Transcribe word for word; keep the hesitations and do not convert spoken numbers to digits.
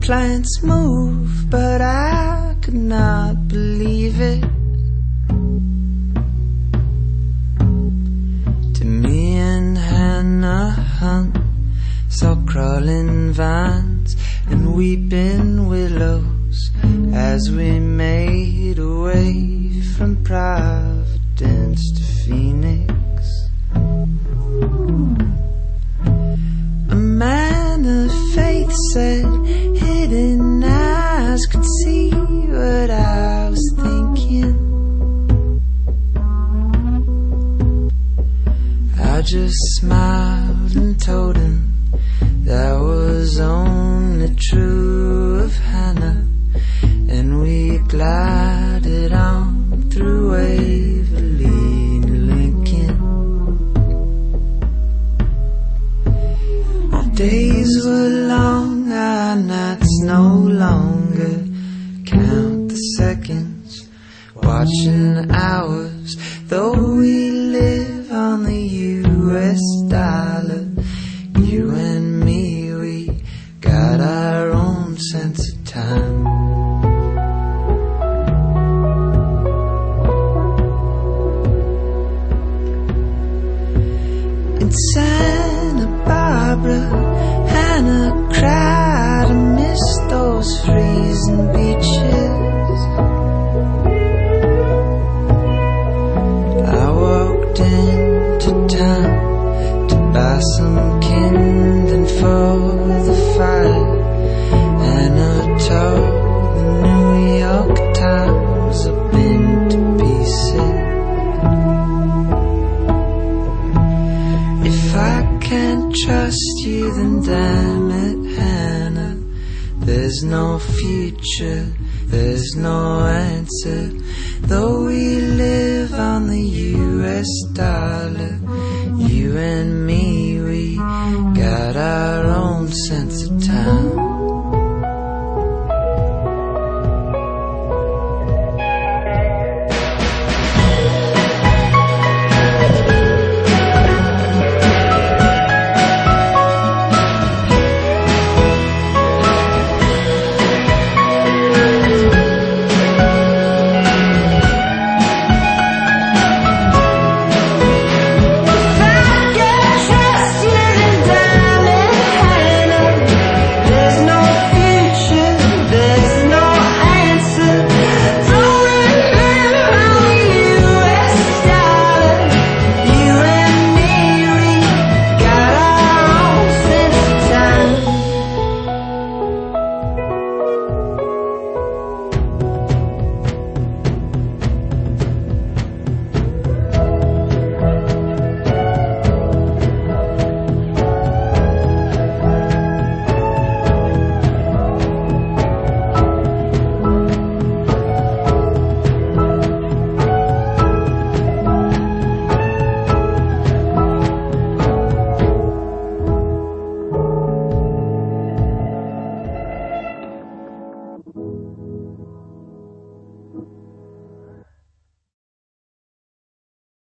plants move, but I could not believe it. To me and Hannah Hunt saw crawling vines and weeping willows as we made our way from Providence to Phoenix. A man of faith said hidden eyes could see what I was thinking. I just smiled and told him that was only true of Hannah, and we glided on through Waverly and Lincoln. Our days were long, our nights no longer. Count the seconds, watching hours, though we live on the U S dollar. You and me, we got our own sense of time. In Santa Barbara, Hannah cried and missed those freezing beaches. I walked into town to buy some kindling for the fire, and I told the New York Times I've been to pieces. If I can't trust you, then damn it, Hannah, there's no future, there's no answer. Though we live on the U S dollar, you and me, we got our own sense of time.